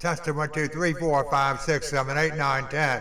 Testing 1, 2, 3, 4, 5, 6, 7, 8, 9, 10.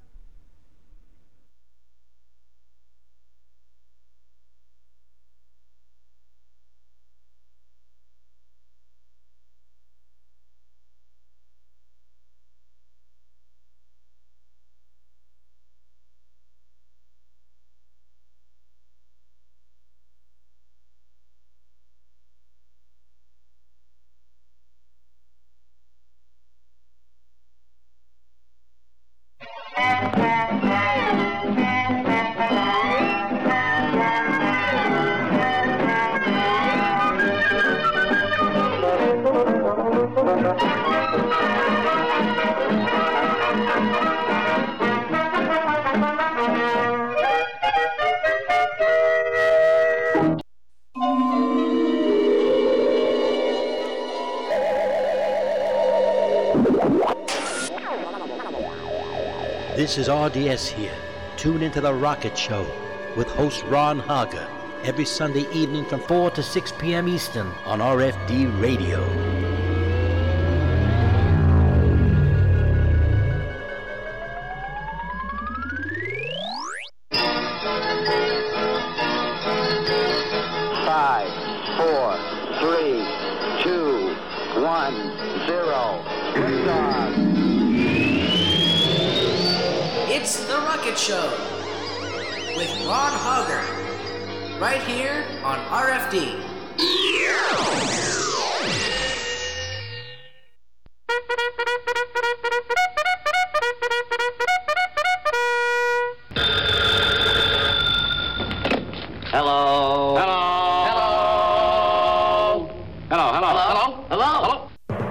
This is RDS here. Tune into The Rocket Show with host Ron Haga every Sunday evening from 4 to 6 p.m. Eastern on RFD Radio. It's The Rocket Show with Ron Hogger, right here on RFD. Hello. Hello. Hello. Hello. Hello. Hello. Hello. Hello.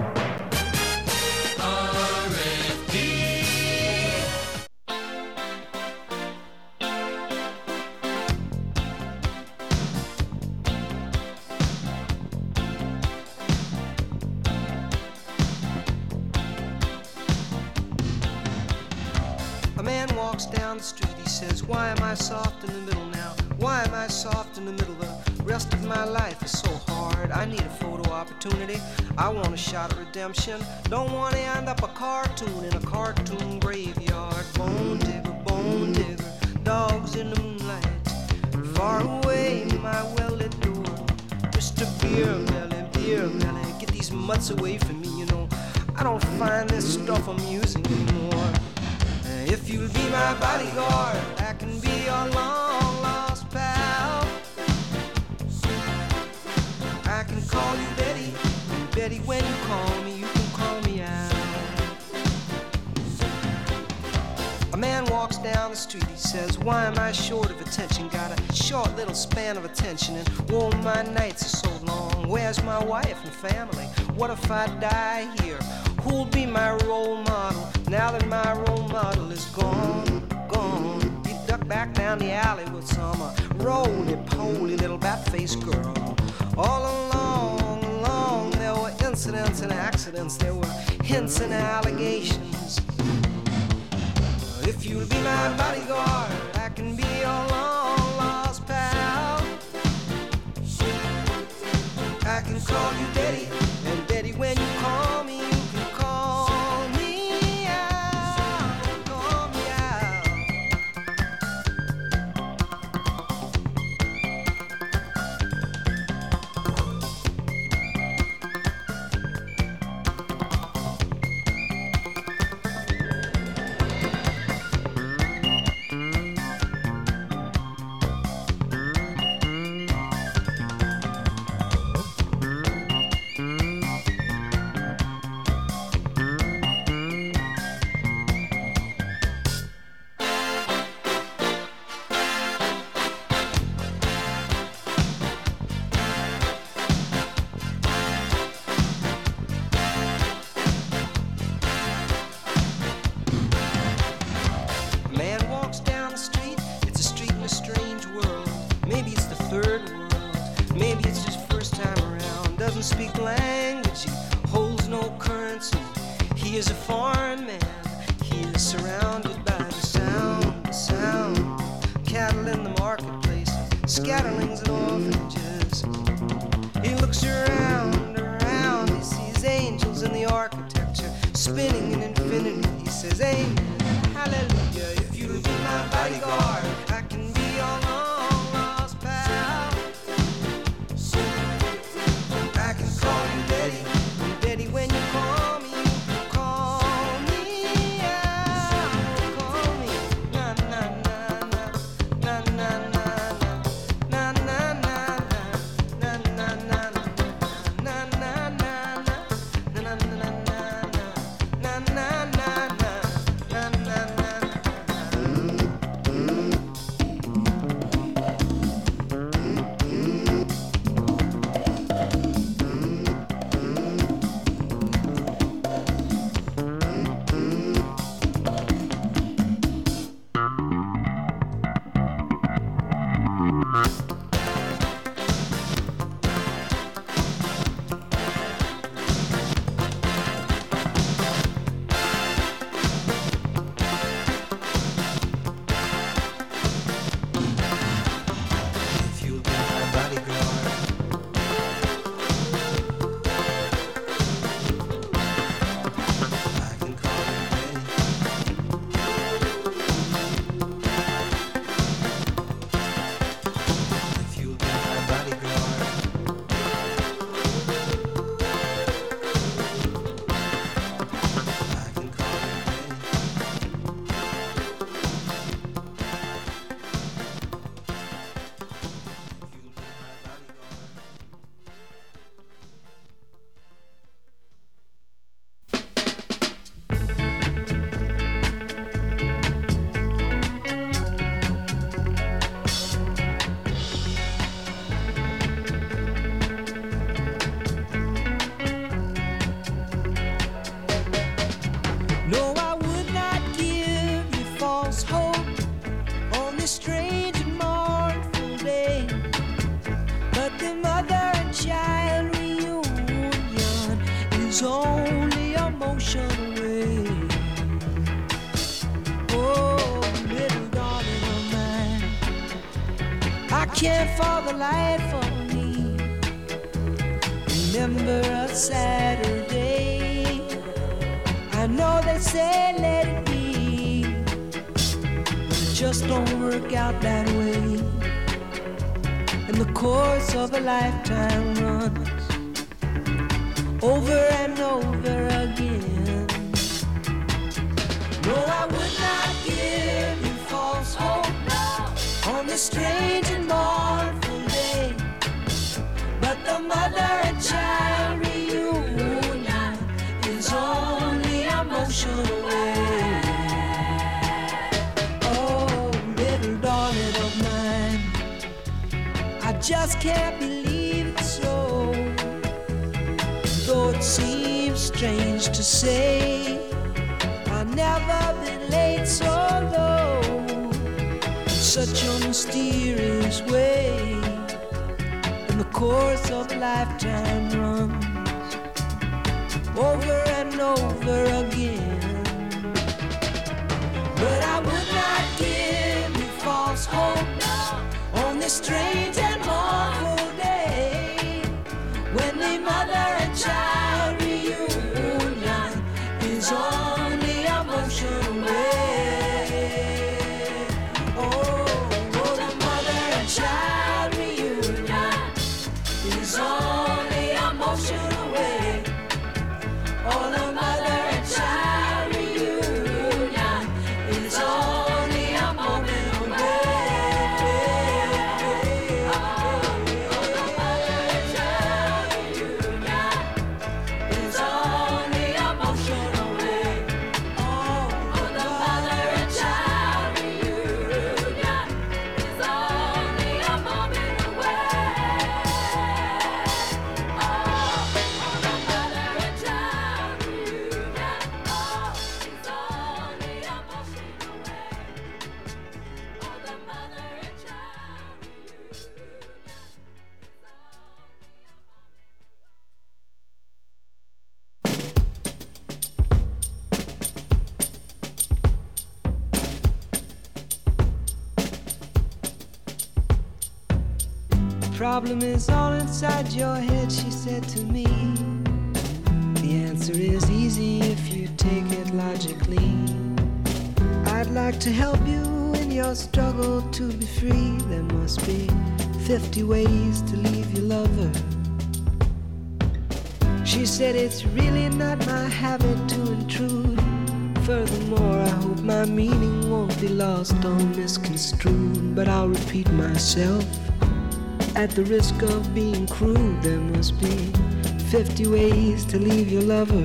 A man walks down the street, he says, why am I soft in the middle now? Why am I soft in the middle? The rest of my life is so hard. I need a photo opportunity. I want a shot of redemption. Don't want to end up a cartoon in a cartoon graveyard. Bone digger, dogs in the moonlight. Far away, my well-lit door. Mr. Beer Melly, get these mutts away from me, you know. I don't find this stuff amusing anymore. If you'll be my bodyguard, I can be your long-lost pal. I can call you Betty, and Betty, when you call me, you can call me out. A man walks down the street, he says, why am I short of attention? Got a short little span of attention, and whoa, my nights are so long. Where's my wife and family? What if I die here? Who'll be my role model now that my role model is gone? He ducked back down the alley with some roly-poly little bat-faced girl. All along, there were incidents and accidents. There were hints and allegations. If you'll be my bodyguard, I can be your long-lost pal. I can call you Betty, and Betty, when you call me, you can call me out, call me out. Speak language, he holds no currency. He is a foreign man. He is surrounded by the sound. Cattle in the marketplace, scatterlings and orphanages. He looks around, he sees angels in the architecture, spinning in infinity. He says, amen, hallelujah. If you'll be my bodyguard, I can be your long lost pal. I can call you Betty, Betty when you call me. Just can't believe it's so. Though it seems strange to say, I've never been late so low. In such a mysterious way, and the course of a lifetime runs over and over again. But I would not give you false hope on this strange and awful day, when the mother and child reunion is only a motion away. Oh, the mother and child reunion is only a motion away. Oh, the mother and child reunion is only a moment away. Problem is all inside your head, she said to me. The answer is easy if you take it logically. I'd like to help you in your struggle to be free. There must be 50 ways to leave your lover. She said it's really not my habit to intrude. Furthermore, I hope my meaning won't be lost or misconstrued. But I'll repeat myself at the risk of being crude. There must be 50 ways to leave your lover.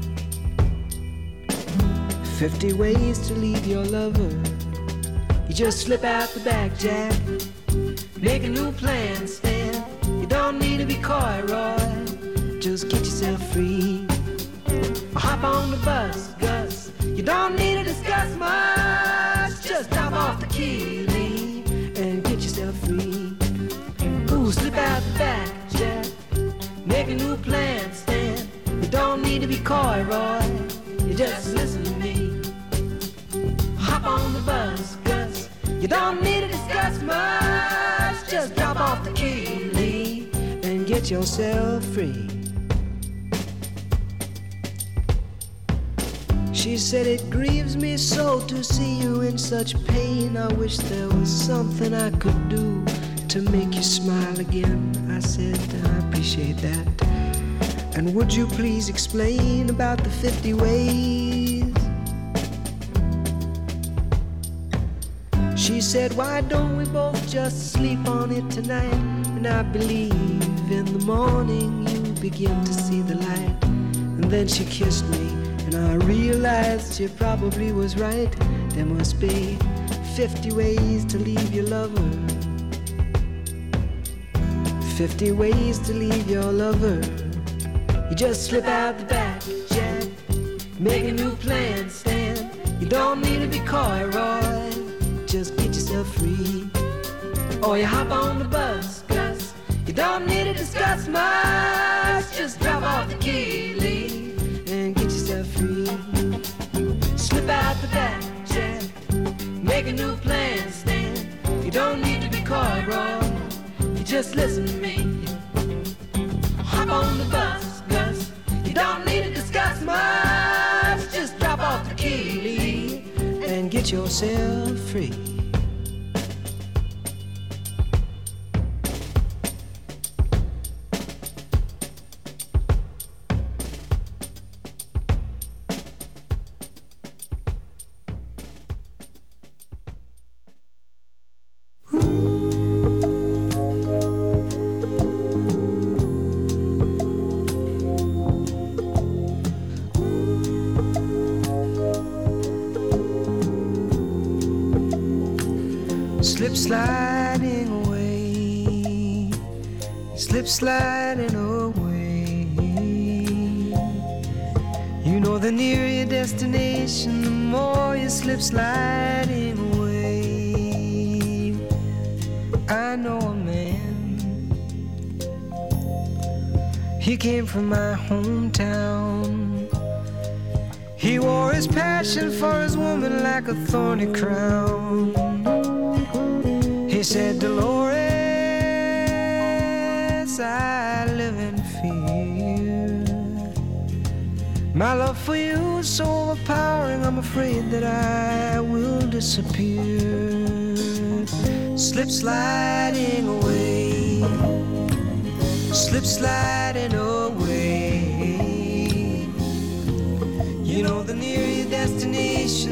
50 ways to leave your lover. You just slip out the back, Jack. Make a new plan, Stan. You don't need to be coy, Roy. Just get yourself free. Hop on the bus, Gus. You don't need to discuss much. Just drop off the key, Lee, and get yourself free. Ooh, slip out the back, Jack. Make a new plan, Stan. You don't need to be coy, Roy. You just listen to me. Hop on the bus, Gus. You don't need to discuss much. Just drop off the key, Lee, and get yourself free. She said it grieves me so to see you in such pain. I wish there was something I could do to make you smile again. I said I appreciate that. And would you please explain about the 50 ways? She said, why don't we both just sleep on it tonight? And I believe in the morning you begin to see the light. And then she kissed me, and I realized she probably was right. There must be 50 ways to leave your lover. 50 ways to leave your lover. You just slip out the back, Jack. Make a new plan, Stan. You don't need to be coy, Roy. Just get yourself free. Or you hop on the bus, Gus. You don't need to discuss much. Just drop off the key, Lee, and get yourself free. Slip out the back, Jack. Make a new plan, Stan. You don't need to be coy, Roy. You just listen to me. Hop on the bus, Gus. You don't need to discuss much. Just drop off the key, Lee, and get yourself free. Slip sliding away, slip sliding away. You know the nearer your destination, the more you slip sliding away. I know a man, he came from my hometown. He wore his passion for his woman like a thorny crown. He said, Dolores, I live in fear. My love for you is so overpowering, I'm afraid that I will disappear. Slip sliding away, slip sliding